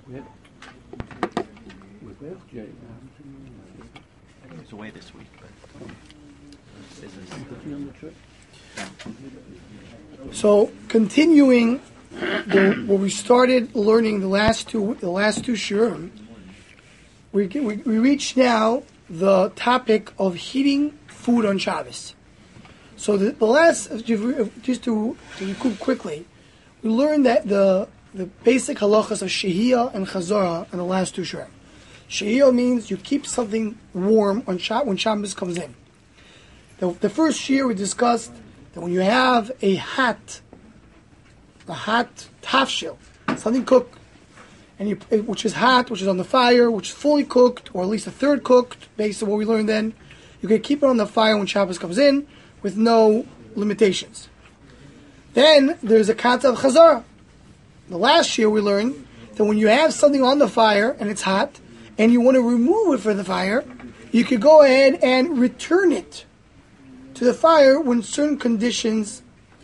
He's away this week, but business. So continuing where we started learning the last two shiurim, we reach now the topic of heating food on Shabbos. So the last, just to recoup quickly, we learned that the basic halachas of shehiyah and chazara in the last two shiurim. Shehiyah means you keep something warm on when Shabbos comes in. The first year we discussed that when you have a hot tafshil, something cooked, and which is hot, which is on the fire, which is fully cooked, or at least a third cooked, based on what we learned then, you can keep it on the fire when Shabbos comes in, with no limitations. Then there's a concept of chazara. The last year we learned that when you have something on the fire and it's hot, and you want to remove it from the fire, you could go ahead and return it to the fire when certain conditions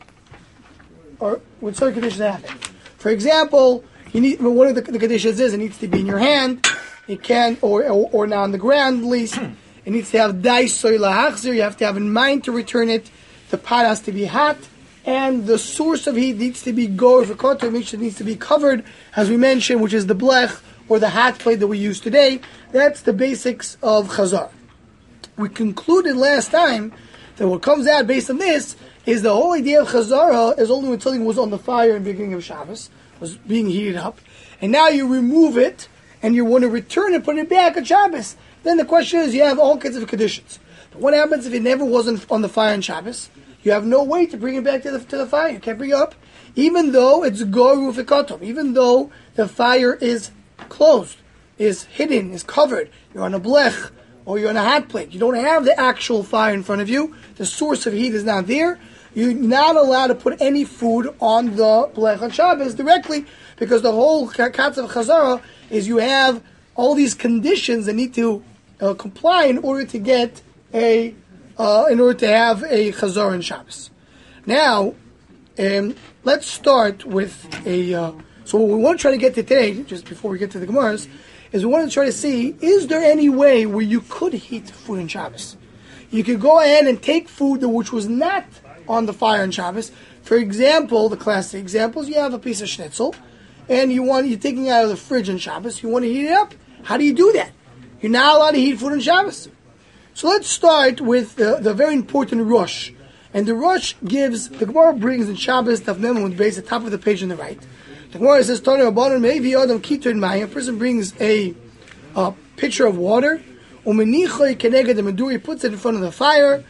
happen. For example, one of the conditions is it needs to be in your hand. It can, or not on the ground at least. It needs to have dais soy lahachzir. You have to have in mind to return it. The pot has to be hot, and the source of heat needs to be goer v'kotor, which needs to be covered, as we mentioned, which is the blech or the hot plate that we use today. That's the basics of chazar. We concluded last time that what comes out based on this is the whole idea of chazara is only when something was on the fire in the beginning of Shabbos, was being heated up, and now you remove it and you want to return it, put it back on Shabbos. Then the question is, you have all kinds of conditions. But what happens if it never wasn't on the fire on Shabbos? You have no way to bring it back to the fire. You can't bring it up, even though it's goru v'kotom, even though the fire is closed, is hidden, is covered. You're on a blech, or you're on a hot plate. You don't have the actual fire in front of you. The source of heat is not there. You're not allowed to put any food on the blech on Shabbos directly, because the whole concept of chazara is you have all these conditions that need to comply in order to get in order to have a chazara in Shabbos. Now, let's start with so what we want to try to get to today, just before we get to the Gemaras, is we want to try to see, is there any way where you could heat food in Shabbos? You could go ahead and take food which was not on the fire on Shabbos. For example, the classic examples, you have a piece of schnitzel, and you're taking it out of the fridge on Shabbos, you want to heat it up. How do you do that? You're not allowed to heat food on Shabbos. So let's start with the very important Rosh. And the Rosh gives, the Gemara brings in Shabbos, Daf Mem with base at the top of the page on the right. The Gemara says, a person brings a pitcher of water, he puts it in front of the fire,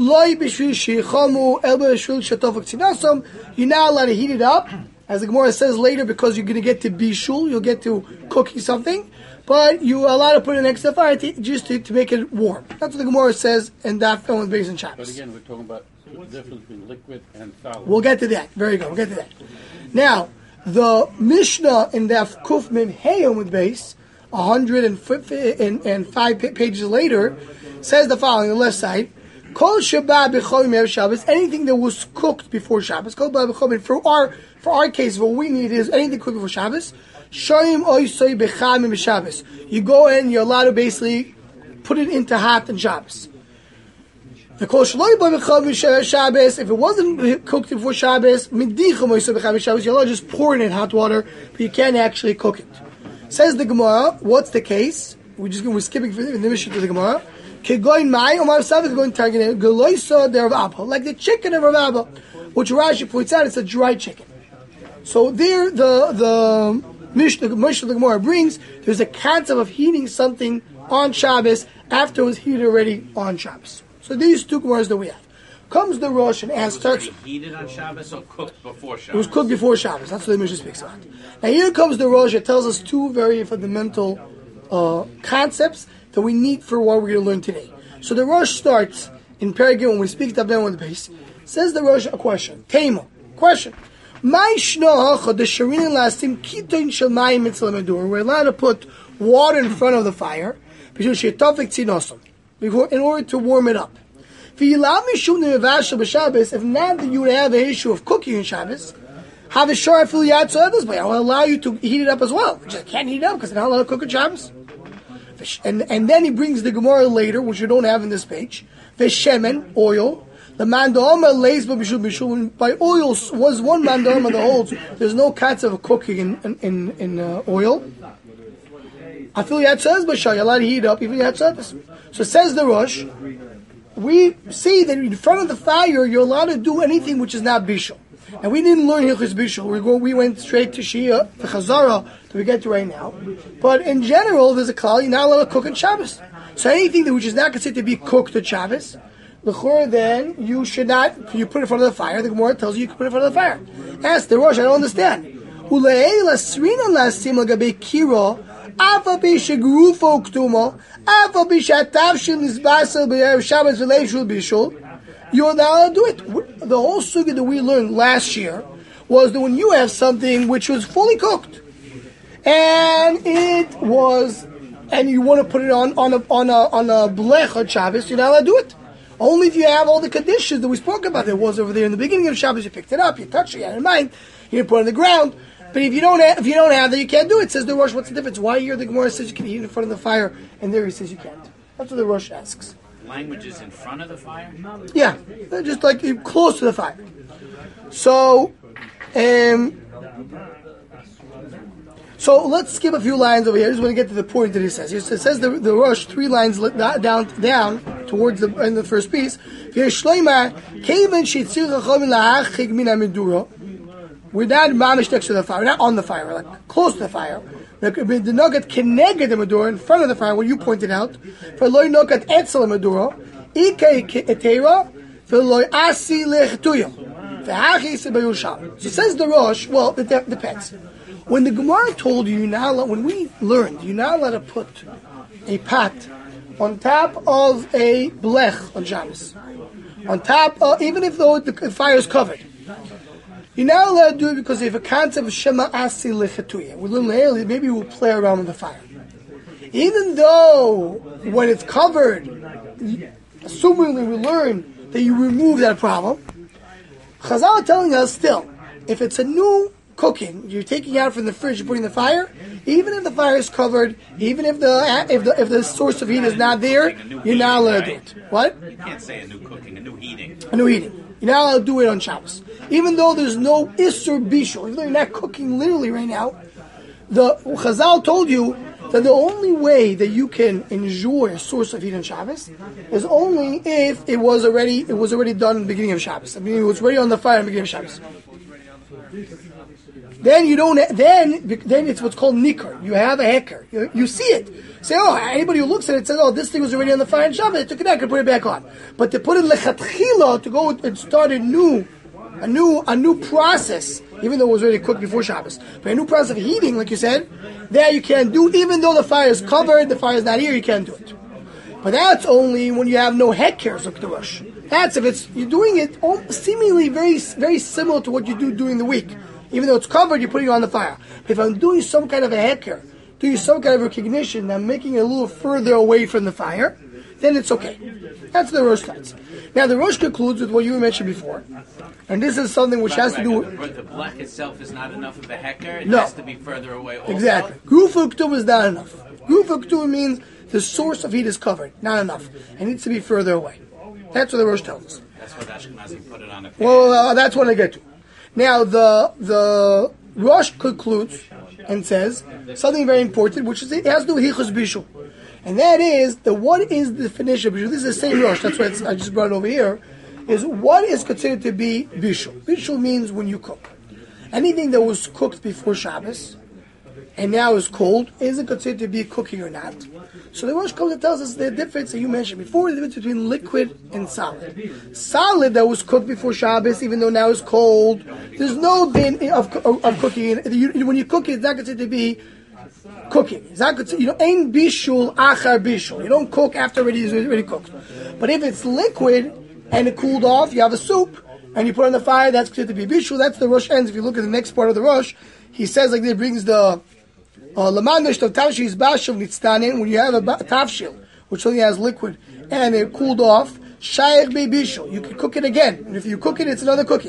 you're not allowed to heat it up, as the Gemara says later, because you're going to get to bishul, you'll get to cooking something, but you're allowed to put it next to the fire just to make it warm. That's what the Gemara says, and that was based on Shabbos. But again, we're talking about the difference between liquid and solid. We'll get to that. Very good. We'll get to that. Now, the Mishnah in Daf Kuf Mem Heyom with base, 105 pages later, says the following on the left side: Kol Shabbat b'chol Shabbos, anything that was cooked before Shabbos. Kol Shabbat b'chol, for our case, what we need is anything cooked before Shabbos. Shoyim oisoi b'cham b'Shabbos. You go in, you're allowed to basically put it into hot on Shabbos. The kol shloi b'chol Shabbos, if it wasn't cooked before Shabbos, midichum oisoi b'cham b'Shabbos, you're allowed to just pour it in hot water, but you can't actually cook it. Says the Gemara, what's the case? We're skipping from the Mishnah to the Gemara. Like the chicken of Rav Abba, which Rashi points out, it's a dry chicken. So there, the Mishnah the Gemara brings, there's a concept of heating something on Shabbos after it was heated already on Shabbos. So these two Gemaras that we have. Comes the Rosh and asks, was it heated on Shabbos or cooked before Shabbos? It was cooked before Shabbos. That's what the Mishnah speaks about. Now here comes the Rosh. It tells us two very fundamental concepts that we need for what we're going to learn today. So the Rosh starts in Perigim when we speak to them on the base. Says the Rosh a question. Tema. Question. We're allowed to put water in front of the fire in order to warm it up. If not that you would have an issue of cooking on Shabbos, Have a shor affiliate so this way. I will allow you to heat it up as well. You just can't heat it up because they're not allowed to cook on Shabbos. And then he brings the Gemara later, which you don't have in this page. Veshemen, oil. The mandama lays by oil was one mandama that holds. There's no kinds of cooking in oil. Affiliate says, but you're allowed to heat it up even yatzadis. So says the Rosh. We see that in front of the fire, you're allowed to do anything which is not bishul. And we didn't learn Hilchos Bishul. We went straight to Shia, the Chazara, that we get to right now. But in general, there's a klal, you're not allowed to cook on Shabbos. So anything which is not considered to be cooked on Shabbos, l'chor, then you should not, you put it in front of the fire. The Gemara tells you can put it in front of the fire. Ask the Rosh, I don't understand. Ule'ei lasrina lasim l'gabei kiro, afa b'shegrufo k'tumo, afa b'shatav shel nizbasel b'erev Shabbos v'leishul bishul. You're not allowed to do it. The whole sugya that we learned last year was that when you have something which was fully cooked, and it was, and you want to put it on a blech on Shabbos, you're not allowed to do it. Only if you have all the conditions that we spoke about. There was over there in the beginning of Shabbos. You picked it up, you touched it, you had it in mind, you didn't put it on the ground. But if you don't have that, you can't do it. Says the Rosh, what's the difference? Why here the Gemara says you can eat in front of the fire, and there he says you can't. That's what the Rosh asks. Language is in front of the fire? Yeah, just like close to the fire. So, so let's skip a few lines over here. I just want to get to the point that he says. It says the Rosh 3 lines down towards in the first piece. We're not mamish next to the fire. We're not on the fire. We're like close to the fire. The nugget connected the Madura in front of the fire, what you pointed out. For loy nugget etzel Madura, ike etera, for loy asi lechetuyo. So says the Rosh, well, it depends. When the Gemara told you, when we learned, you're not allowed to put a pot on top of a blech on Shabbos. On top, even if the fire is covered. You're not allowed to do it because they have a concept of Shema Asi Lechetuya. We learn maybe we'll play around with the fire. Even though when it's covered, assumingly we learn that you remove that problem, Chazal are telling us still, if it's a new cooking, you're taking it out from the fridge, you're putting in the fire, even if the fire is covered, even if the source of heat is not there, you're not allowed to do it. What? You can't say a new cooking, a new heating. A new heating. You're not allowed to do it on Shabbos. Even though there's no Isser Bishul, even though you're not cooking literally right now, the Chazal told you that the only way that you can enjoy a source of heat on Shabbos is only if it was already done in the beginning of Shabbos. I mean, it was already on the fire in the beginning of Shabbos. Then you don't. Then it's what's called nikar. You have a heker. You see it. Say, anybody who looks at it says, this thing was already on the fire in Shabbos. They took it out and put it back on. But to put it lechatchila, to go and start a new process, even though it was already cooked before Shabbos, but a new process of heating, like you said, that you can't do. Even though the fire is covered, the fire is not here, you can't do it. But that's only when you have no heker, so the Rosh. That's if you're doing it seemingly very, very similar to what you do during the week. Even though it's covered, you're putting it on the fire. But if I'm doing some kind of a heker, doing some kind of recognition, I'm making it a little further away from the fire, then it's okay. That's the Rosh thoughts. Now the Rosh concludes with what you mentioned before. And this is something which has to do with... But the black itself is not enough of a hecker? It No. has to be further away also? Exactly. Grufa K'tum is not enough. Grufa K'tum means the source of heat is covered. Not enough. It needs to be further away. That's what the Rosh tells us. That's what Ashkenazi put it on a pan. Well, that's what I get to. Now, the Rosh concludes and says something very important, which is it has to do with Hichos Bishul. And that is, what is the definition of Bishul? This is the same Rosh, that's why I just brought it over here, is what is considered to be Bishul. Bishul means when you cook. Anything that was cooked before Shabbos, and now is cold, is it considered to be cooking or not? So the Rosh comes and tells us the difference that you mentioned before, the difference between liquid and solid. Solid that was cooked before Shabbos, even though now it's cold, there's no din of cooking. When you cook it, it's not considered to be cooking. It's not considered, ain't bishul achar bishul. You don't cook after it's already cooked. But if it's liquid and it cooled off, you have a soup, and you put it on the fire, that's considered to be bishul. That's the Rosh ends. If you look at the next part of the Rosh, he says like this, brings the Lamandash of tavshil is bashav nitztanin, when you have a tavshil, which only has liquid, and it cooled off, shayach be bishul. You can cook it again. And if you cook it, it's another cooking.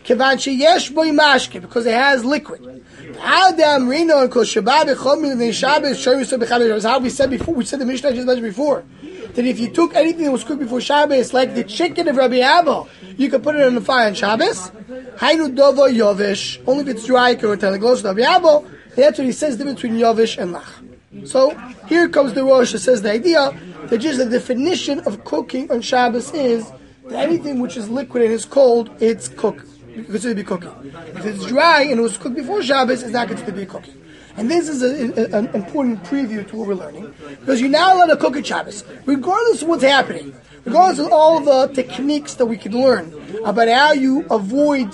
Kevan sheyesh bo mashke, because it has liquid. Adam Rino and Kol Shabbat B'Chol Shabbos Shor B'Chamesh. How we said before. We said the Mishnah just mentioned before that if you took anything that was cooked before Shabbos, like the chicken of Rabbi Abba, you could put it on the fire on Shabbos. Hainu Dovo Yovish. Only if it's dry, you can tell the gloss of Rabbi Abba. That's what he says the difference between Yovish and Lach. So here comes the Rosh that says the idea that just the definition of cooking on Shabbos is that anything which is liquid and is cold, it's cooked. Considered to be cooking. If it's dry and it was cooked before Shabbos, it's not considered to be cooking. And this is an important preview to what we're learning, because you're not allowed to cook at Shabbos, regardless of what's happening, regardless of all the techniques that we can learn about how you avoid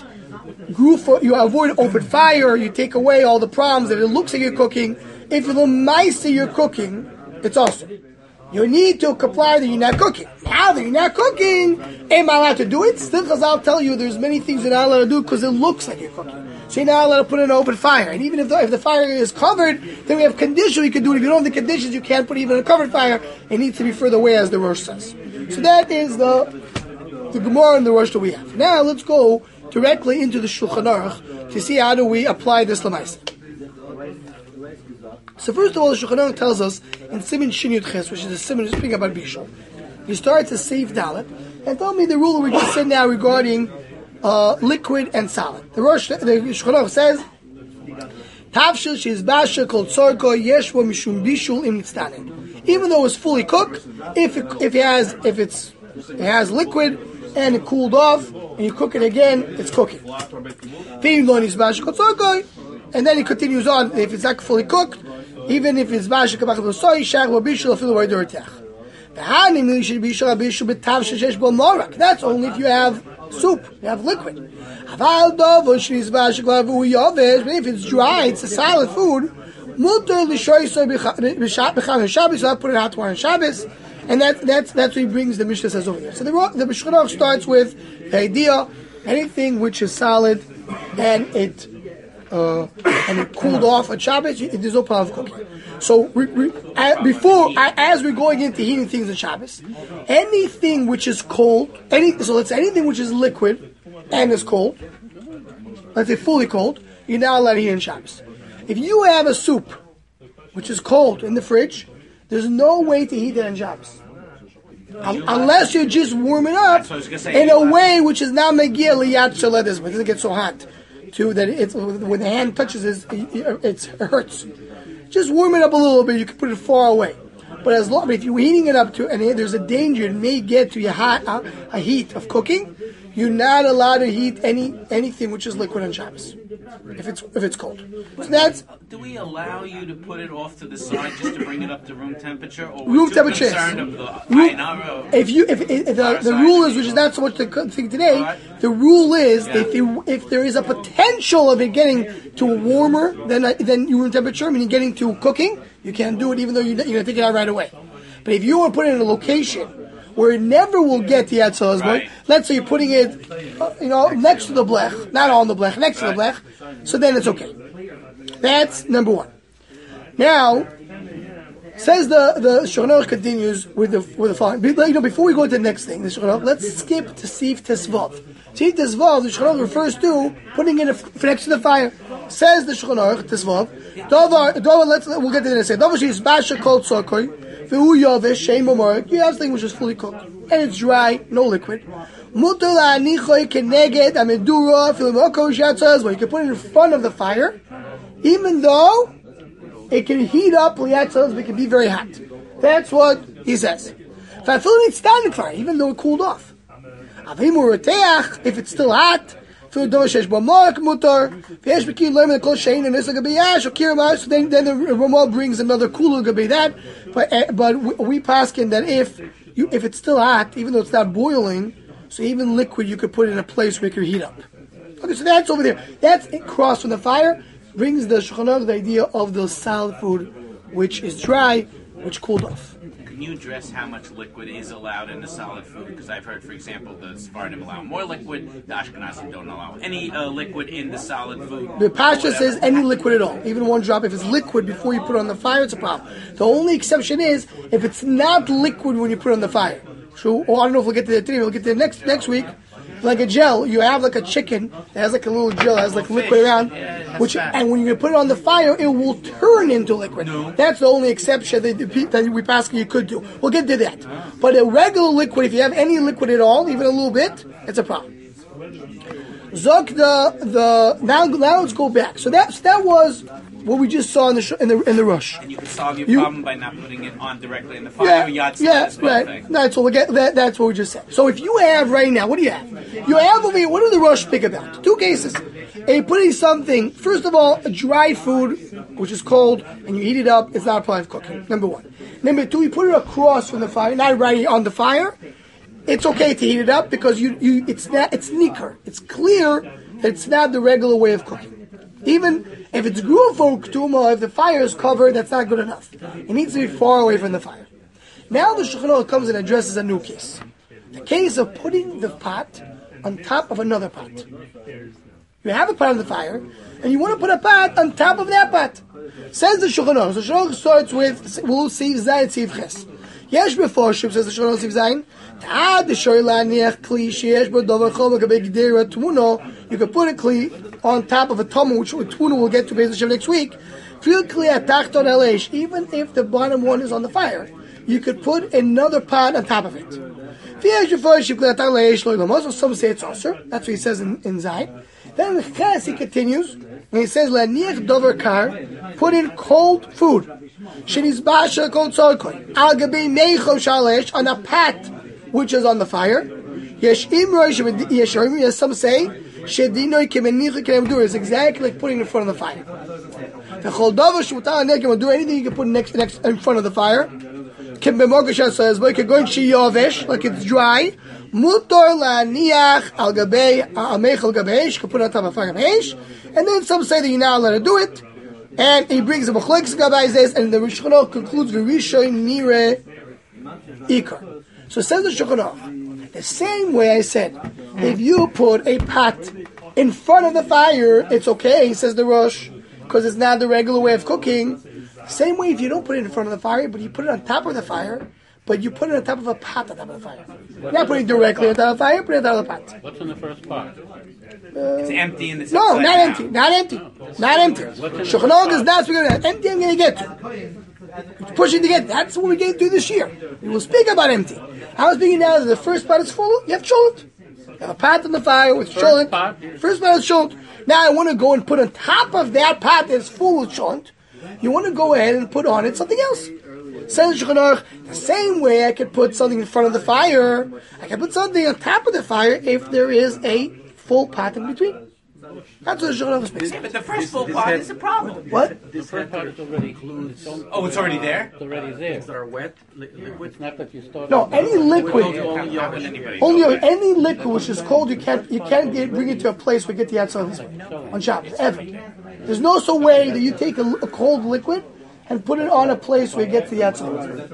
open fire, you take away all the problems that it looks like you're cooking. If you're the mice you're cooking, it's awesome. You need to comply that you're not cooking. Now that you're not cooking, am I allowed to do it? Still, because I'll tell you, there's many things you're not allowed to do because it looks like you're cooking. So you're not allowed to put it in an open fire. And even if the fire is covered, then we have conditions you can do it. If you don't have the conditions, you can't put it even in a covered fire. It needs to be further away, as the Rosh says. So that is the Gemara and the Rosh that we have. Now let's go directly into the Shulchan Aruch to see how do we apply this Lamaisa. So first of all, the Shulchan Aruch tells us in Siman Shin Yud Ches, which is a Siman speaking about Bishul, he starts a Seif Dalet and tell me the rule that we just said now regarding liquid and solid. The Shulchan Aruch says, Tavshil she's basha called tzorko yeshvo mishum bishul im nitztanen. Even though it's fully cooked, if it has liquid and it cooled off and you cook it again, it's cooking. And then he continues on. If it's not fully cooked, even if it's basha kabach b'soy shach b'bishul afilu v'aydoritech. That's only if you have soup, you have liquid. But if it's dry, it's a solid food. So I put it out to on Shabbos, and that's what he brings. The Mishnah says over there. So the Mishnah starts with the idea: anything which is solid and it cooled off at Shabbos, there's no problem of cooking. So as we're going into heating things on Shabbos, anything which is cold, anything which is liquid and is cold, let's say fully cold, you're not allowed to heat on Shabbos. If you have a soup which is cold in the fridge, there's no way to heat it on Shabbos. Unless you just warm it up in a way which is not megia liyat shaledes, but it doesn't get so hot that when the hand touches it hurts. Just warm it up a little bit. You can put it far away. But if you're heating it up and there's a danger it may get to a heat of cooking, you're not allowed to heat anything which is liquid on Shabbos if it's cold. So that's. Do we allow you to put it off to the side just to bring it up to room temperature, or room temperature? Concerned of the the rule is, which is not so much the thing today. Right. The rule is if there is a potential of it getting to warmer than your room temperature, meaning getting to cooking, you can't do it, even though you're going to take it out right away. But if you want to put it in a location where it never will get the Yatzel, right. Let's say you're putting it, next to the blech, not on the blech, next to the blech, so then it's okay. That's number one. Now, says the Shulchan Aruch continues with the following. Before we go to the next thing, the Shulchan Aruch, let's skip to Seif Tesvav. Seif Tesvav, the Shulchan Aruch refers to putting it next to the fire. Says the Shulchan Aruch Tesvav, we'll get to this. Davar she's basha kol tzorkoi. You have something which is fully cooked and it's dry, no liquid. You can put it in front of the fire, even though it can heat up, but it can be very hot. That's what he says. Even though it cooled off. If it's still hot, so then the Ramah brings another cooler gabi that, but we paskin that if it's still hot, even though it's not boiling, so even liquid you could put it in a place where it could heat up. Okay, so that's over there. That's across from the fire. Brings the Shulchan Aruch the idea of the solid food, which is dry, which cooled off. Can you address how much liquid is allowed in the solid food? Because I've heard, for example, the Sephardim allow more liquid, the Ashkenazim don't allow any liquid in the solid food. The Pasha says any liquid at all, even one drop. If it's liquid before you put it on the fire, it's a problem. The only exception is if it's not liquid when you put it on the fire. So, I don't know if we'll get to that today, we'll get to it next week. like a gel. You have like a chicken that has like a little gel, that has like liquid around, and when you put it on the fire, it will turn into liquid. That's the only exception that we pass you could do. We'll get to that. But a regular liquid, if you have any liquid at all, even a little bit, it's a problem. Zok now let's go back. So that was what we just saw in the rush. And you can solve your problem by not putting it on directly in the fire. Right. That's what that's what we just said. So if you have right now, what do you have? You have over here. What do the rush speak about? Two cases. A putting something. First of all, a dry food which is cold, and you heat it up. It's not a part of cooking. Number one. Number two, you put it across from the fire, not right on the fire. It's okay to heat it up because it's nicker. It's clear that it's not the regular way of cooking. Even if it's grufa ktuma, if the fire is covered, that's not good enough. It needs to be far away from the fire. Now the Shulchan Aruch comes and addresses a new case. The case of putting the pot on top of another pot. You have a pot on the fire, and you want to put a pot on top of that pot. Says the Shulchan Aruch. The Shulchan Aruch starts with, we'll see Zayin Tziv Ches. Yesh Beforshim, says the Shulchan Aruch Zayin. You could put a kli on top of a tomu, which tmuna we'll get to Beis Hashem next week. Even if the bottom one is on the fire, you could put another pot on top of it. Some say it's also. That's what he says in Zayin. Then the Ches, he continues, and he says, put in cold food. On a pot which is on the fire. Yes, some say is exactly like putting it in front of the fire. Do anything you can put next in front of the fire. Like it's dry. You can put it on top of fire. And then some say that you're not allowed to do it. And he brings a machlokes gabayzes, and the Shulchan Aruch concludes v'rishoy nire ikar. So it says the Shulchan Aruch, the same way I said, if you put a pot in front of the fire, it's okay, says the Rosh, because it's not the regular way of cooking. Same way if you don't put it in front of the fire, but you put it on top of the fire, but you put it on top of a pot on top of the fire. You're not putting it directly on top of the fire, put it on top of the pot. What's in the first pot? It's empty in the No, not empty. Shulchan Aruch is not speaking about empty. I'm going to get to. It's pushing to get. That's what we're going to do this year. We will speak about empty. I was speaking now that the first pot is full. You have cholent. You have a pot on the fire with cholent. First pot is cholent. Now I want to go and put on top of that pot that's full with cholent. You want to go ahead and put on it something else. Says Shulchan Aruch, the same way I could put something in front of the fire, I can put something on top of the fire if there is a full pot in between. That's what the Shulchan Aruch speaks. But the first full pot is a problem. What? The first pot is already Oh, it's already there? It's already there. Is there wet liquid? It's not that you start. No, any liquid. Only Any liquid which is cold, you can't bring it to a place where you get the outside of this way on Shabbos ever. There's no so way that you take a cold liquid and put it on a place where you get to the outside.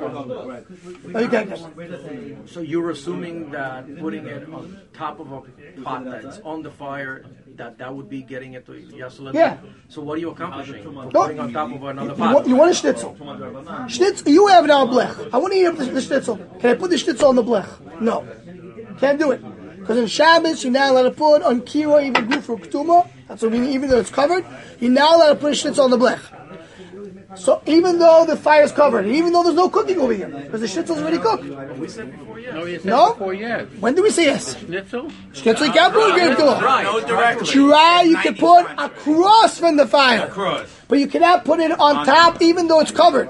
No, you can't. So you're assuming that putting it on top of a pot that's on the fire, that would be getting it to Yasulam? Yeah. So what are you accomplishing? Putting on top of another pot? You want a schnitzel? Schnitzel. You have now a blech. I want to eat up the schnitzel. Can I put the schnitzel on the blech? No. Can't do it. Because in Shabbos, you're not allowed to put on kira, even good for ketuma. That's what I mean, even though it's covered, you're not allowed to put a schnitzel on the blech. So even though the fire is covered, and even though there's no cooking over here, because the schnitzel is already cooked. We said before, yes. No, you said No? before yes. When do we say yes? Schnitzel? Schnitzel you can't put on No, directly. Dry, you can put across from the fire. Across. But you cannot put it on top even though it's covered.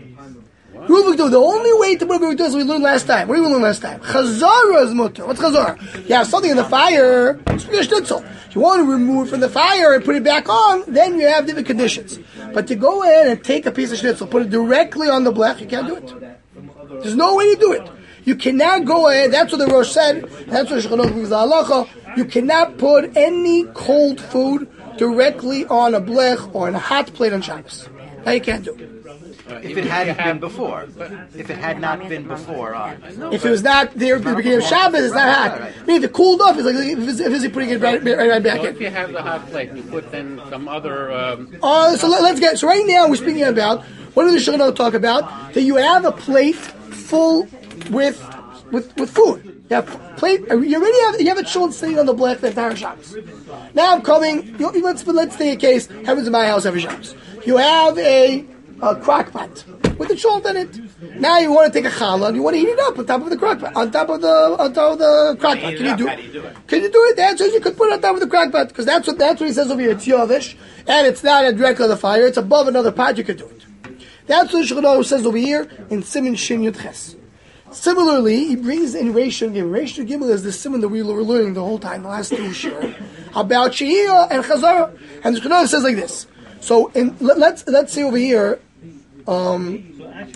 The only way to put it is we learned last time. What did we learn last time? Chazara is mutter. What's chazara? You have something in the fire, it's a schnitzel. If you want to remove it from the fire and put it back on, then you have different conditions. But to go ahead and take a piece of schnitzel, put it directly on the blech, you can't do it. There's no way to do it. You cannot go ahead, that's what the Rosh said, that's what Shulchan Aruch brings the halacha, you cannot put any cold food directly on a blech or on a hot plate on Shabbos. That you can't do. If it hadn't been before. If it had not been before. If it was not there at the beginning of Shabbos, it's not hot. I mean, if it cooled off, it's like if he's putting it right back So in. if you have the hot plate, you put then some other... Let's get... So right now, we're speaking about, what do the Shulchan Aruch talk about? That you have a plate full with with food. You have plate. You have a children sitting on the blech the entire Shabbos. Now I'm coming. Let's take a case. Happens in my house every Shabbos. You have a crock pot with the children in it. Now you want to take a challah and you want to heat it up on top of the crock pot. On top of the crock pot. Can you do it? Can you do it? The answer is you could put it on top of the crock pot because that's what he says over here. It's yavish and it's not directly on the fire. It's above another pot. You could do it. That's what the Shulchan Aruch says over here in Siman Shin Yud Ches. Similarly, he brings in Reish Gimel. Reish Gimel is the Siman that we were learning the whole time, the last two shir, about Shehiyah and Chazara. And the Shulchan Aruch says like this. So let's see over here. Okay,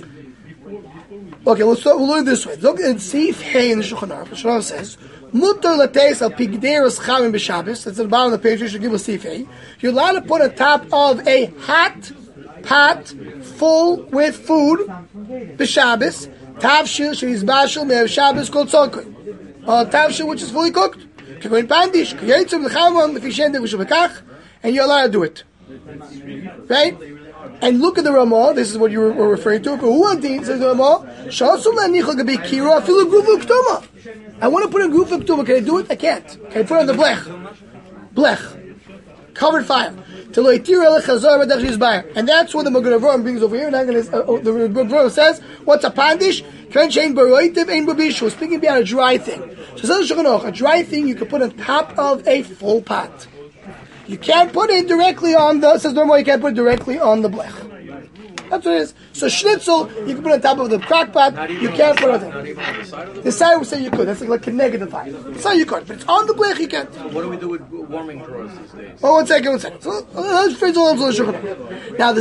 we'll learn this way. Look at Seif Hey in the Shulchan Aruch. The Shulchan Aruch says, Mutar lateis al pigderos chamim b'Shabbos. That's at the bottom of the page. Reish Gimel Seif Hey. You're allowed to put on top of a hot pot full with food, b'Shabbos, tavshil sheizbashil me'ev Shabbos kol tzorkoi, tavshil which is fully cooked, k'goin pandish, k'yotzim l'chamam l'fishen devushu v'kach, and you're allowed to do it, right? And look at the Ramah. This is what you were referring to. Who says the Ramah? Shasum la'nichol gabi kira afilu grufa k'tuma. I want to put a grufa k'tuma. Can I do it? I can't. Can I put it on the blech? Covered fire. And that's what the Magen Avraham brings over here. The Magen Avraham says, what's a pandish? Speaking about a dry thing. So a dry thing you can put on top of a full pot. You can't put it directly on the, says normal, you can't put it directly on the blech. That's what it is. So schnitzel, you can put on top of the crock pot, you can't put it on the The side would say you could. That's like a negative fire. The side you could. But it's on the blech, you can't. So what do we do with warming drawers these days? Oh, one second. So, let's phrase all of now,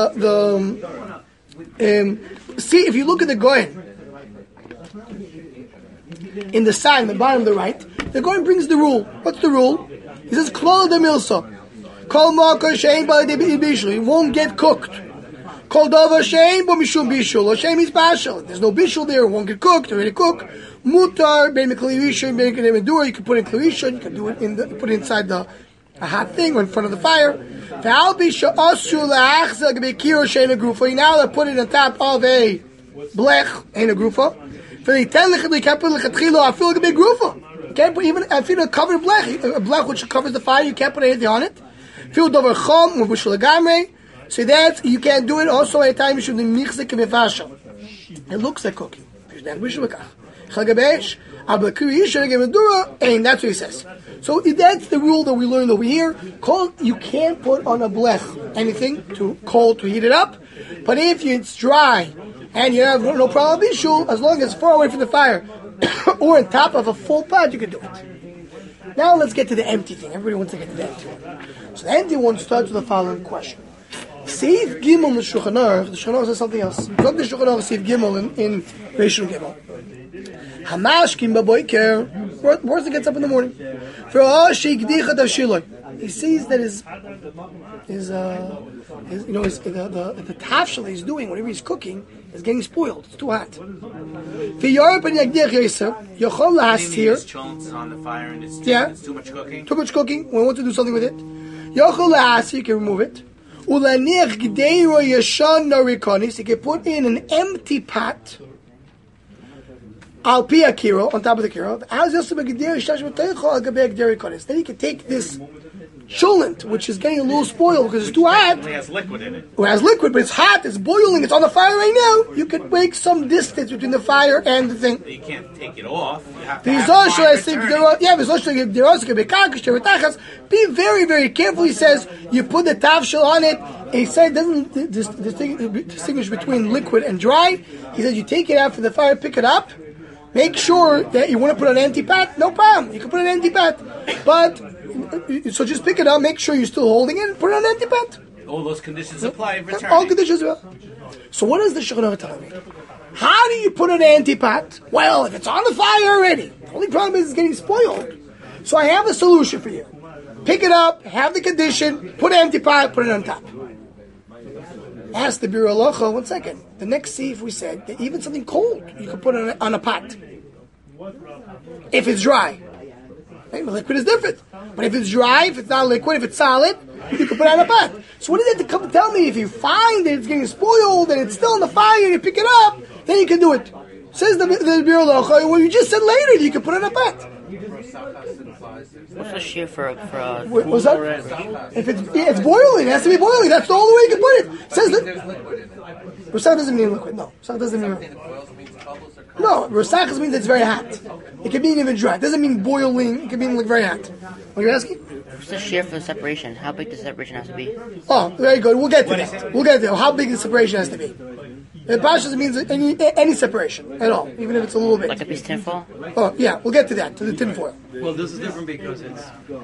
see, if you look at the Goyen, in the side, in the bottom of the right, the Goyen brings the rule. What's the rule? He says, Klol de milsa. Kol ma'akar she'ein ba'al yedei bishul. It won't get cooked. Kol davar she'ein bo mishum bishul. Or she'ein is bashul. There's no bishul there. It won't get cooked. Already cooked. Mutar, ben meklivisha, ben kedem. You can put it in klivisha. You can do it put it inside a hot thing or in front of the fire. Now they put it on top of a blech and a grufa. You can't put even if you cover a blech which covers the fire. You can't put anything on it. So that you can't do it. Also, at a time you should mix it. It looks like cooking. And that's what he says. So that's the rule that we learned over here. You can't put on a blech anything to cold to heat it up. But if it's dry and you have no problem with bishul, as long as it's far away from the fire or on top of a full pot, you can do it. Now let's get to the empty thing. Everybody wants to get to the empty one. So the empty one starts with the following question. Seif Gimel in the Shulchan Aruch. The Shulchan Aruch says something else. Look the Shulchan Aruch Seif Gimel in Reish Gimel. Hamashkim b'boiker. Person gets up in the morning. He sees that the tafshel he's doing, whatever he's cooking, is getting spoiled. It's too hot. His children's on the fire and it's too much cooking. Too much cooking. We want to do something with it. You can remove it. You can put in an empty pot. Al pia kiro, on top of the kiro. Then you can take this cholent, which is getting a little spoiled because it's too hot. It has liquid in it. It has liquid, but it's hot, it's boiling, it's on the fire right now. You can make some distance between the fire and the thing. You can't take it off. You have to be very, very careful. He says you put the tafshel on it. And he said it doesn't distinguish between liquid and dry. He says you take it out from the fire, pick it up. Make sure that you want to put an empty pot. No problem. You can put an empty pot. But, so just pick it up, make sure you're still holding it, and put it on an empty pot. All those conditions apply in return. All conditions apply. So what does the Shulchan Aruch tell me? How do you put an empty pot? Well, if it's on the fire already, the only problem is it's getting spoiled. So I have a solution for you. Pick it up, have the condition, put an empty pot, put it on top. Ask the Biur Halacha, 1 second. The next seif we said that even something cold you can put on a pot. If it's dry. Right? Liquid is different. But if it's dry, if it's not liquid, if it's solid, you can put it on a pot. So what is it to come tell me if you find that it's getting spoiled and it's still in the fire and you pick it up, then you can do it. Says the Biur Halacha, well, you just said later you can put it in a pot. What's the shear for What's that? If it's boiling, it has to be boiling. That's the only way you can put it. It says that. Rusach doesn't mean liquid. No, Rusach doesn't mean. No, Rusach means it's very hot. It can mean even dry. It doesn't mean boiling. It can mean like very hot. What are you asking? what's the shear for the separation? How big the separation has to be? Oh, very good. We'll get to that. We'll get there. How big the separation has to be. The Pashas means any separation at all, even if it's a little bit. Like a piece of tinfoil? Oh, yeah, we'll get to that, to the tinfoil. Well, this is different because it's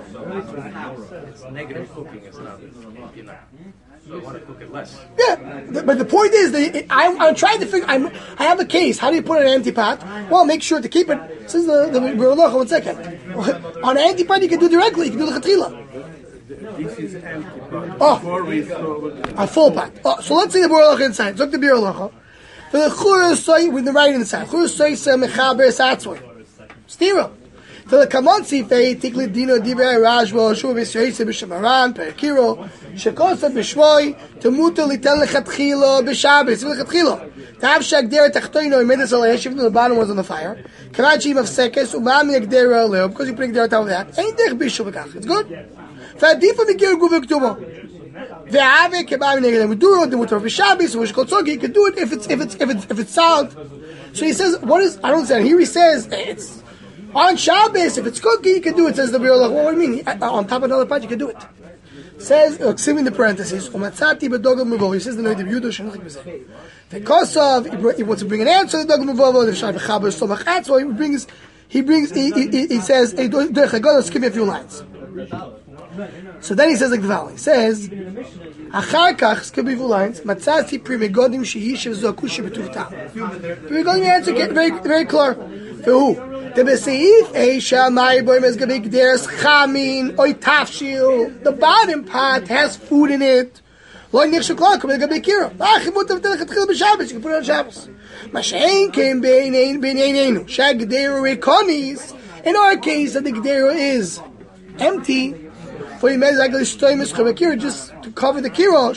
negative cooking. It's not, you want to cook it less. Yeah, but the point is, I'm trying to figure, I have a case. How do you put it in an empty pot? Well, make sure to keep it. Since the Biur Halacha, 1 second. On an empty pot, you can do directly. You can do the chatila. This is empty pot. Oh, Before we throw it. a full pot. Oh, so let's see the Biur Halacha inside. Look the Biur Halacha. For the Chur Soy, with the writing inside. Chur Soy Se Mechaber Satzvoy. Stereo. To the Kamonsi Fei, Tikli Dino Divrei Rajvo, Shuv Yisrael B'Shemaran, Perikiro, Shekosa B'Shvoy, Temuto Litel Lechatchilo, B'Shabes, Lechatchilo. Tav Shagdera Tachtoino, he made this all even though the bottom was on the fire. Kavachim of Sekes, Umam Yagdera Leo, because you put Gdera top of that. Ain't there Bishul B'Kach. It's good. Fadifa Mikir Guvik Tumo. Ve'ave Kebam Neged Muduro, the Mutor B'Shabes, which Kotsoki, you can do it if it's solid. So he says, what is, I don't understand. Here he says, it's, on Shabbos, if it's cooking, you can do it, says the Biur Halacha. What do you mean? On top of another pot, you can do it. Says, in the parentheses, Umatzati b'dogel muvovo. He says the Noid of Yudo, Shenachik B'zeh. Because of, he wants to bring an answer to the dogel muvovo, the Shai B'chaber, Somach Atzvo, he says, let's give me a few lines. So then he says like the following. He says, Achar kach, give me a few lines, Matzati primegodim shehishev zokushi b'tuvta. Primegodim answer, get very, very clear. For who? The bottom pot has food in it. You can put it on Shabbos. In our case, that the Gdera is empty. Just to cover the kiro.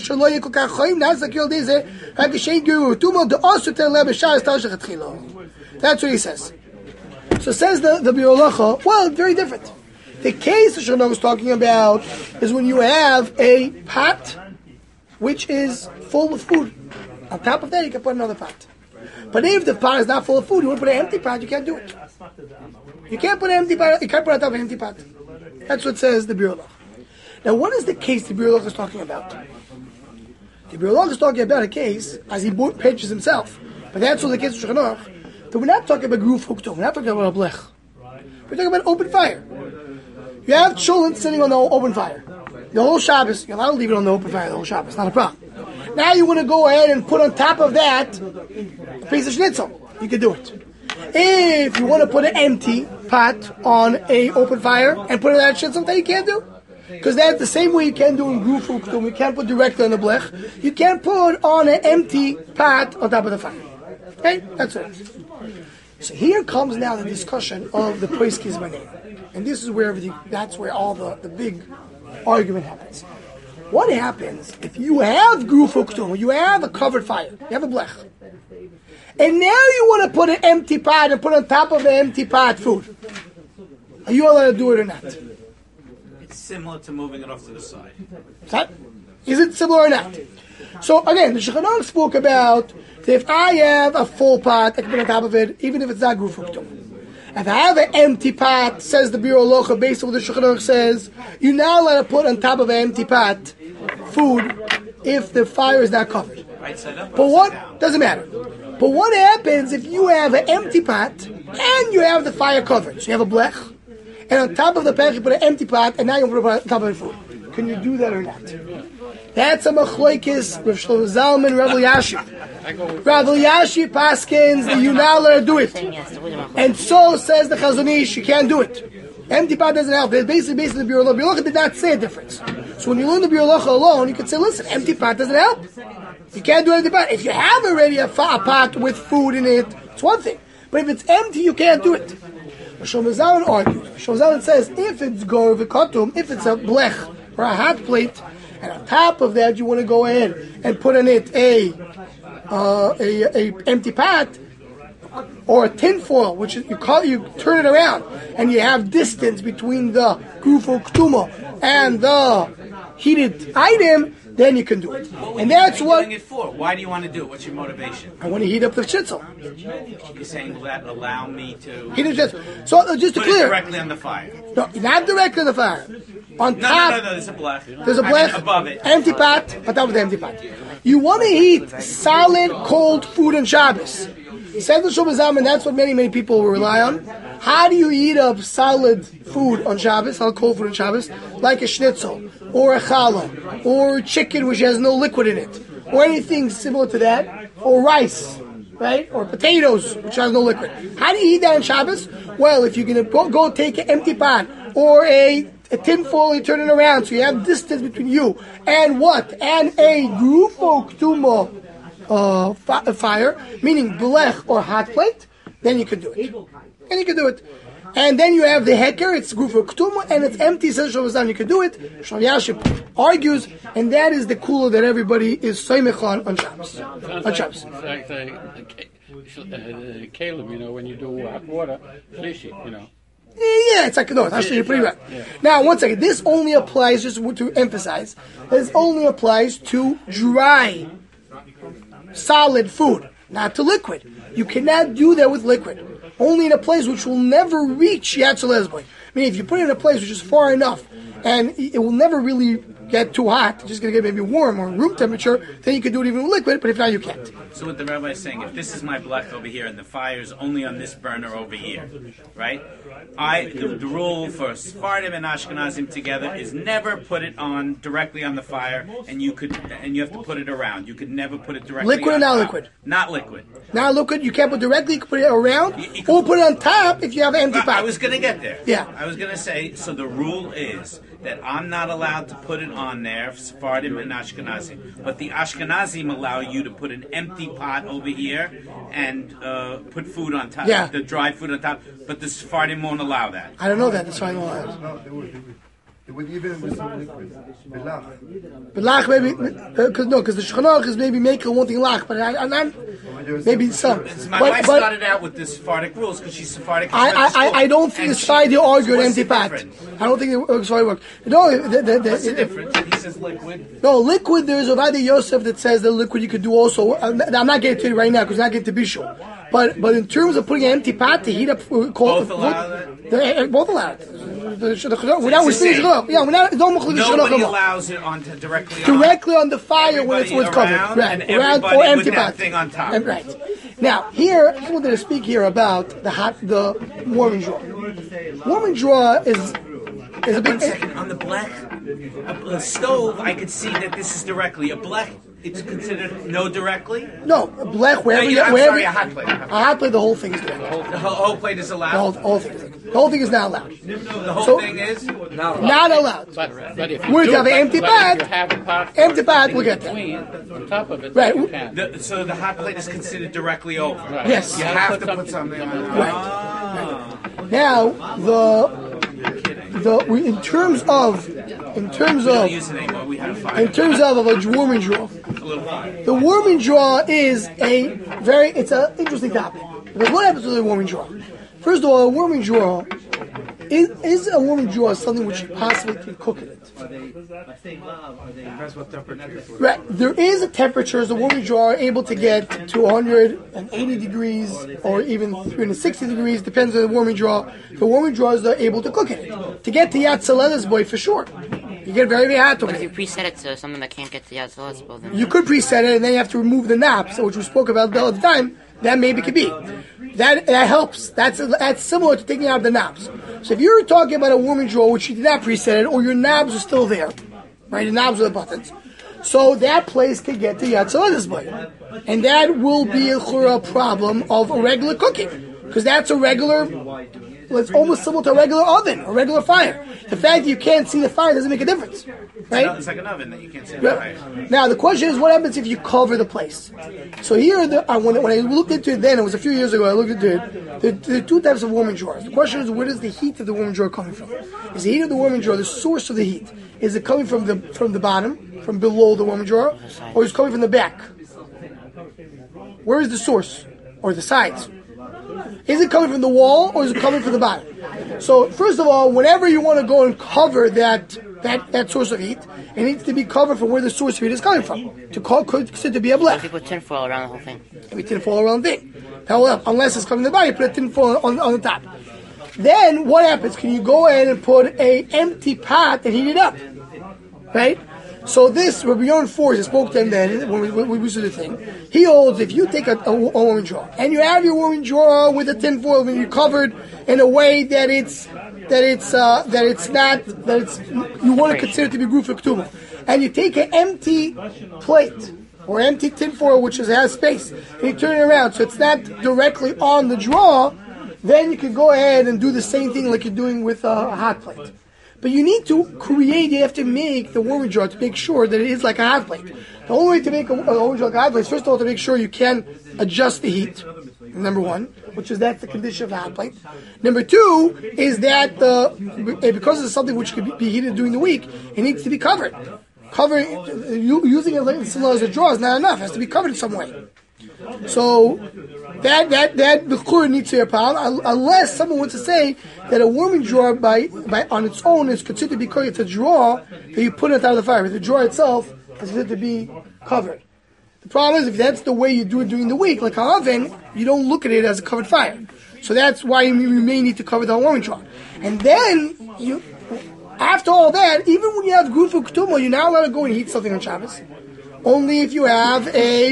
That's what he says. So says the Biur Halacha, well, very different. The case that Shana was talking about is when you have a pot which is full of food. On top of that, you can put another pot. But if the pot is not full of food, you want to put an empty pot, you can't do it. You can't put an empty pot, you can't put it on top of an empty pot. That's what says the Biur Halacha. Now, what is the case the Biur Halacha is talking about? The Biur Halacha is talking about a case, as he pitches himself, but that's what the case of Shulchan Aruch. But we're not talking about gruf huktum. We're not talking about a blech. We're talking about open fire. You have children sitting on the open fire. The whole Shabbos, you're allowed to leave it on the open fire the whole Shabbos. Not a problem. Now you want to go ahead and put on top of that a piece of schnitzel. You can do it. If you want to put an empty pot on a open fire and put it on that schnitzel, that you can't do. Because that's the same way you can't do in gruf huktum. You can't put directly on the blech. You can't put on an empty pot on top of the fire. Okay? That's it. So here comes now the discussion of the Poiskis Banei. And this is where that's where all the big argument happens. What happens if you have gruf huktum, you have a covered fire, you have a blech, and now you want to put an empty pot and put on top of an empty pot food? Are you allowed to do it or not? It's similar to moving it off to the side. Is it similar or not? So again, the Shulchan Aruch spoke about if I have a full pot, I can put on top of it, even if it's not gruf huktum. If I have an empty pot, says the Biur Halacha, based on what the Shulchan Aruch says, you're not allowed to put on top of an empty pot food if the fire is not covered. Right side up. But what doesn't matter. But what happens if you have an empty pot and you have the fire covered? So you have a blech, and on top of the pot you put an empty pot, and now you put it on top of the food. Can you do that or not? That's a machlokes. Rav Shlomo Zalman, Rav Elyashiv. Rav Elyashiv paskins that you're not allowed to do it, and so says the Chazon Ish, you can't do it. Empty pot doesn't help. It's basically the Biur Halacha. Biur Halacha did not say a difference. So when you learn the Biur Halacha alone, you can say, listen, empty pot doesn't help. You can't do empty pot. If you have already a pot with food in it, it's one thing. But if it's empty, you can't do it. Shlomo Zalman argues. Shlomo Zalman says, if it's gor v'katum, if it's a blech or a hot plate, and on top of that you want to go ahead and put in it a empty pot, or a tin foil, which is, you turn it around, and you have distance between the gufo ktuma and the heated item, then you can do it. And that's What are what you doing it for? Why do you want to do it? What's your motivation? I want to heat up the schnitzel. You're saying, will that allow me to Heat up the schnitzel. So just to put it clear, directly on the fire? no, not directly on the fire. On No, top, no, no, there's a blech. there's a I mean, blech, above it. empty pot, on top of the empty pot. You want to heat solid, cold food on Shabbos. Said the Shulchan, and that's what many people rely on. How do you heat up solid food on Shabbos, solid cold food on Shabbos, like a schnitzel, or a challah, or chicken which has no liquid in it, or anything similar to that, or rice, right, or potatoes which has no liquid. How do you heat that on Shabbos? Well, if you're going to go take an empty pot, or a tin foil, you turn it around, so you have distance between you and what? And a gufo ktuma fire, meaning blech or hot plate, then you can do it. And you can do it. And then you have the heker, it's gufo ktuma, and it's empty, says Shavazan, you can do it. Shav Yashib argues, and that is the kula that everybody is soymech on Shabbos. On Shabbos. It's like the Caleb, when you do hot water, shlishi, Yeah, it's like, no, it's actually pretty right. Yeah. Now, one second, this only applies, just to emphasize, this only applies to dry, solid food, not to liquid. You cannot do that with liquid. Only in a place which will never reach Yatzel Ezboy. I mean, if you put it in a place which is far enough, and it will never really get too hot, it's just going to get maybe warm or room temperature, then you can do it even with liquid, but if not, you can't. So what the rabbi is saying, if this is my blech over here and the fire is only on this burner over here, right? The rule for Sephardim and Ashkenazim together is never put it on directly on the fire, and you have to put it around. You could never put it directly. Liquid or on not top. liquid? Not liquid. Now, liquid, you can't put directly, you can put it around, or put it on top if you have an empty pot. I was going to get there. Yeah. I was going to say, so the rule is that I'm not allowed to put it on there, Sephardim and Ashkenazim. But the Ashkenazim allow you to put an empty pot over here and put food on top, Yeah. the dry food on top. But the Sephardim won't allow that. I don't know that, that's why I know that. It would even with some liquid. Belach. But lach maybe, because the Shulchan Aruch is maybe making one thing lach, but I'm not, maybe some. My wife started out with the Sephardic rules because she's Sephardic. I don't think the Sephardi argue an empty pot. Difference? I don't think the Sephardi work. No, What's the difference? He says liquid. No, liquid, there's a Vada Yosef that says that liquid you could do also. I'm not getting to it right now because I'm not getting to Bishul. But in terms of putting an empty pot to heat up cold Both allow that? both allow it. We're saying yeah, we're not. Nobody allows it directly on the fire when it's covered. Right, and everybody or empty with that pot. thing on top. Right. Now, here, I wanted to speak here about the warming drawer. Warming drawer is a big... One second, on the black a stove, I could see that this is directly. A black, it's considered no directly? No, a blech, wherever a hot plate. A hot plate, the whole thing is direct. The whole plate is allowed? The whole thing is direct. The whole thing is not allowed. The whole thing is? Not allowed. But if Where you you have an empty pot, you have a pot, empty pot, we'll get that. on top of it, Right. you can. So the hot plate is considered directly over? Right. Yes. You have to put something on it. Now, in terms of Use the name, we had a fire. a warming drawer, A little fire. the warming drawer is it's an interesting topic. Because what happens with a warming drawer? First of all, a warming drawer is a warming drawer something which you possibly can cook in it. Depends what temperature. Right. There is a temperature the warming drawer able to get to 180 degrees or even 360 degrees, depends on the warming drawer. The warming drawers are able to cook in it. To get to Yatzel boy for sure. You get very, very hot over But if you it. preset it to something that can't get to Yad Zalespo, then You could preset it and then you have to remove the knobs, which we spoke about all the time. That maybe could be. That helps. That's similar to taking out the knobs. So if you're talking about a warming drawer which you did not preset it, or your knobs are still there, right? The knobs are the buttons. So that place can get to Yatzel boy. And that will be a problem of a regular cooking. Because that's a regular, it's almost similar to a regular oven, a regular fire. The fact that you can't see the fire doesn't make a difference. Right? It's like an oven that you can't see the fire. Now the question is, what happens if you cover the place? So here, when I looked into it then, it was a few years ago, I looked into it, there are two types of warming drawers. The question is, where is the heat of the warming drawer coming from? Is the heat of the warming drawer the source of the heat? Is it coming from the bottom, from below the warming drawer, or is it coming from the back? Where is the source? Or the sides? Is it coming from the wall or is it coming from the bottom? So first of all, whenever you want to go and cover that source of heat, it needs to be covered from where the source of heat is coming from to consider to be a blech. If you put tinfoil around the whole thing. Maybe tinfoil around the thing. That will help. Unless it's coming from the bottom, you put a tinfoil on the top. Then what happens? Can you go ahead and put an empty pot and heat it up? Right? So this, Rabbi Yohan Force, I spoke to him then when we used to the thing. He holds if you take a warming drawer and you have your warming drawer with a tinfoil and you're covered in a way that you want to consider it to be Grufa Ketuma, and you take an empty plate or empty tinfoil which has space and you turn it around so it's not directly on the drawer, then you can go ahead and do the same thing like you're doing with a hot plate. But you need to you have to make the warming jar to make sure that it is like a hot plate. The only way to make a warming jar like a hot plate is first of all to make sure you can adjust the heat, number one, that's the condition of the hot plate. Number two is that because it's something which could be heated during the week, it needs to be covered. Using it as a drawer is not enough. It has to be covered in some way. So that the Chur needs to be a problem, unless someone wants to say that a warming drawer by on its own is considered to be covered. It's a drawer that you put on top of the fire. But the drawer itself is considered to be covered. The problem is if that's the way you do it during the week, like an oven, you don't look at it as a covered fire. So that's why you may need to cover the warming drawer. And then after all that, even when you have Grufa Ketuma, you're not allowed to go and heat something on Shabbos. Only if you have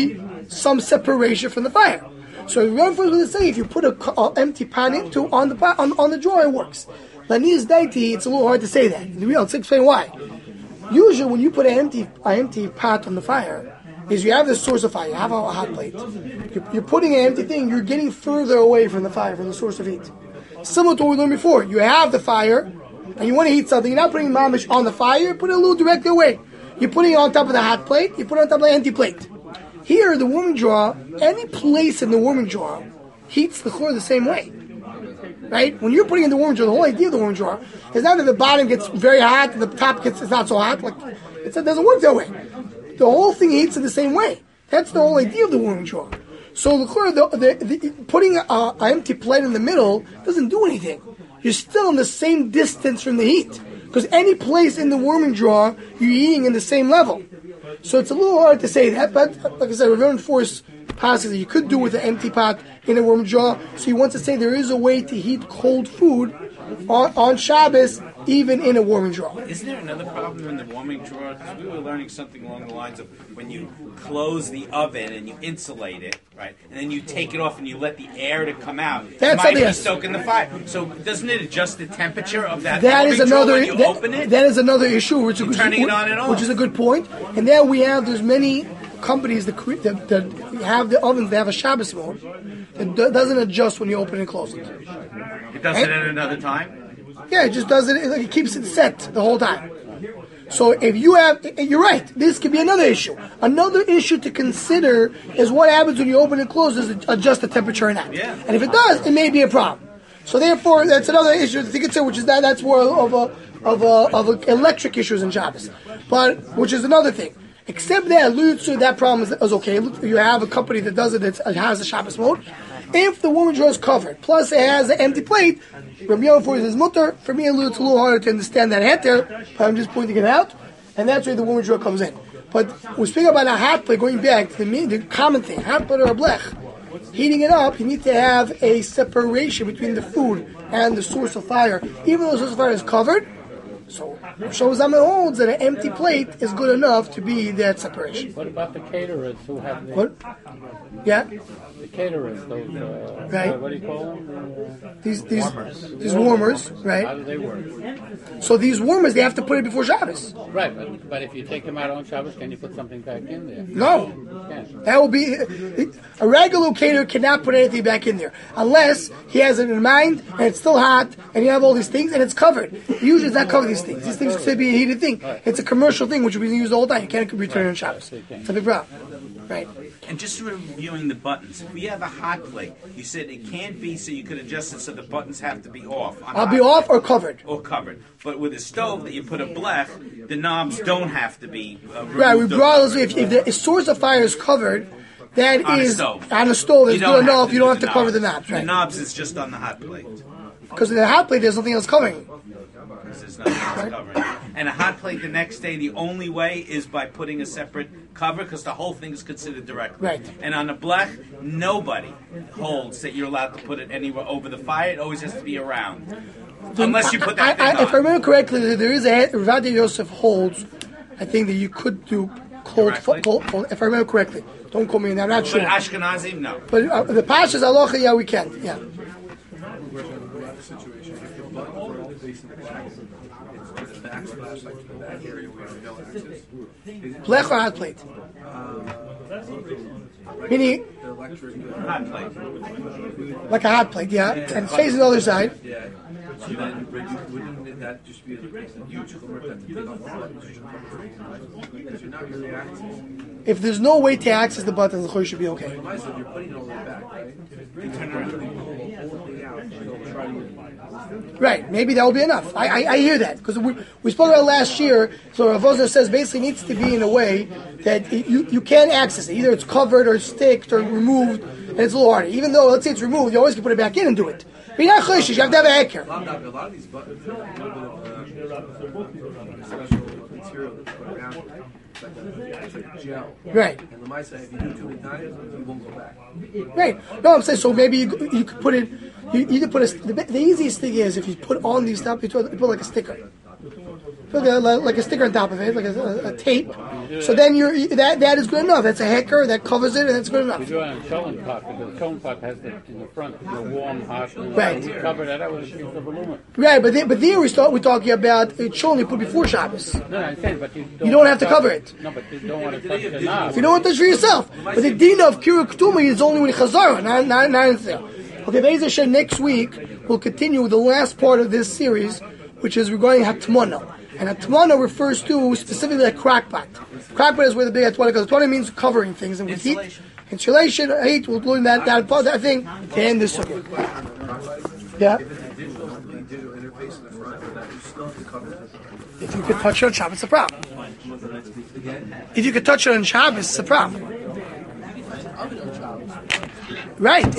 some separation from the fire. So Rabbi Yohan will say if you put an empty pan on the drawer, it works. Lani's daiti, it's a little hard to say that. Let's explain why. Usually, when you put an empty pot on the fire, is you have this source of fire, you have a hot plate. You're putting an empty thing, you're getting further away from the fire, from the source of heat. Similar to what we learned before. You have the fire, and you want to heat something. You're not putting mamish on the fire, put it a little directly away. You're putting it on top of the hot plate, you put it on top of the empty plate. Here, the warming drawer, any place in the warming drawer heats the chur the same way. Right? When you're putting in the warming drawer, the whole idea of the warming drawer is not that the bottom gets very hot and the top it's not so hot. It doesn't work that way. The whole thing heats in the same way. That's the whole idea of the warming drawer. So the chur, putting an empty plate in the middle doesn't do anything. You're still in the same distance from the heat. Because any place in the warming drawer, you're eating in the same level. So it's a little hard to say that, but like I said, Rabbi Yohan Force passes that you could do with an empty pot in a warm drawer. So he wants to say there is a way to heat cold food on Shabbos, even in a warming drawer. Isn't there another problem in the warming drawer? Because we were learning something along the lines of when you close the oven and you insulate it, right, and then you take it off and you let the air to come out, it might be stoking the fire. So doesn't it adjust the temperature of that warming drawer when you open it? That is another issue, which is turning it on and off. Which is a good point. And there there's many companies that have the ovens, they have a Shabbos mode that doesn't adjust when you open and close it. It does it at another time? Yeah, it just does it, it keeps it set the whole time. So if you have, you're right, this could be another issue. Another issue to consider is what happens when you open and close, does it adjust the temperature or not? Yeah. And if it does, it may be a problem. So therefore, that's another issue to consider, which is that's more of electric issues in Shabbos. But, which is another thing. Except that problem is okay. You have a company that does it, that has a Shabbos mode. If the warming drawer is covered, plus it has an empty plate, Rabbi Yohan Force is mutter. For me, it's a little harder to understand that heter, but I'm just pointing it out. And that's where the warming drawer comes in. But we're speaking about a hot plate, going back to the common thing, hot plate or a blech. Heating it up, you need to have a separation between the food and the source of fire. Even though the source of fire is covered, so Shlomo Zalman holds that an empty plate is good enough to be that separation. What about the caterers who have the... What? Yeah? The caterers, those... right. What do you call them? These warmers, right? How do they work? So these warmers, they have to put it before Shabbos. Right, but if you take them out on Shabbos, can you put something back in there? No. You can't. That will be... A regular caterer cannot put anything back in there. Unless he has it in mind, and it's still hot, and you have all these things, and it's covered. Usually it's not covered, these things. These things could be a heated thing. It's a commercial thing, which we use all the time. You can't return it on Shabbos. It's a big problem. Right. And just reviewing the buttons, if we have a hot plate, you said it can't be so you could adjust it so the buttons have to be off. I'll be off or covered. Or covered. But with a stove that you put a blech, the knobs don't have to be right, regardless if the source of fire is covered, that On a is stove. on a stove. It's You don't good enough. to You don't do have to the cover the knobs. The Right? knobs is just on the hot plate. Because in the hot plate, there's nothing else covering. There's nothing else covering it. And a hot plate the next day, the only way is by putting a separate cover because the whole thing is considered directly. Right. And on a blech, nobody holds that you're allowed to put it anywhere over the fire. It always has to be around. Unless you put that thing If I on. remember correctly, there is a Rav Yosef holds. I think that you could do cold. If I remember correctly, don't quote me on that. I'm not sure. But Ashkenazim, no. But the Pashas halacha, yeah, we can. Yeah. Blech or hot plate? Meaning, Hot plate. like a hot plate, yeah, and it's facing the other side. Yeah. So then, wouldn't that just be like a huge chumrah that you take off the button? Because you're not really accessing. If there's no way to access the button, the choy should be okay. You're putting it all the way back, right? You turn around and pull the whole thing out, and you'll try to. Right, maybe that will be enough. I hear that because we spoke about it last year. So Rav Ozer says basically it needs to be in a way that you can't access it. Either it's covered or sticked or removed, and it's a little harder. Even though let's say it's removed, you always can put it back in and do it. But you're not choishes. You have to have a hecker. A lot of these buttons have a little bit of special material that's put around it. It's like gel. Right. And the mice, if you do too many times, you won't go back. Right. No, I'm saying so. Maybe you could put it. You can put the easiest thing is if you put on these stuff, you put like a sticker. Put like a sticker on top of it, like a tape. So then that is good enough. That's a hecker that covers it, and that's good enough. You do it on a Sholem pot because the Sholem pot has the in the front, the warm, hot. Right. We cover that with a piece of aluminum. Right, but there we're talking about chulin you put before Shabbos. No, I understand, but you don't have to cover it. No, but you don't want to touch the knob. If you don't want to touch for yourself, but the din of Kira Ketuma is only when Chazara, not anything. Okay, Be'ez Hashem, next week we'll continue with the last part of this series, which is regarding Hatmana. And Hatmana refers to specifically a crackpot. Crackpot is where the big Hatmana, because Hatmana means covering things, and with heat, insulation, heat, we'll learn that part, that thing, to end this subject. Yeah? If you could touch it on Shabbos, it's a problem. If you could touch it on Shabbos, it's a problem. Right.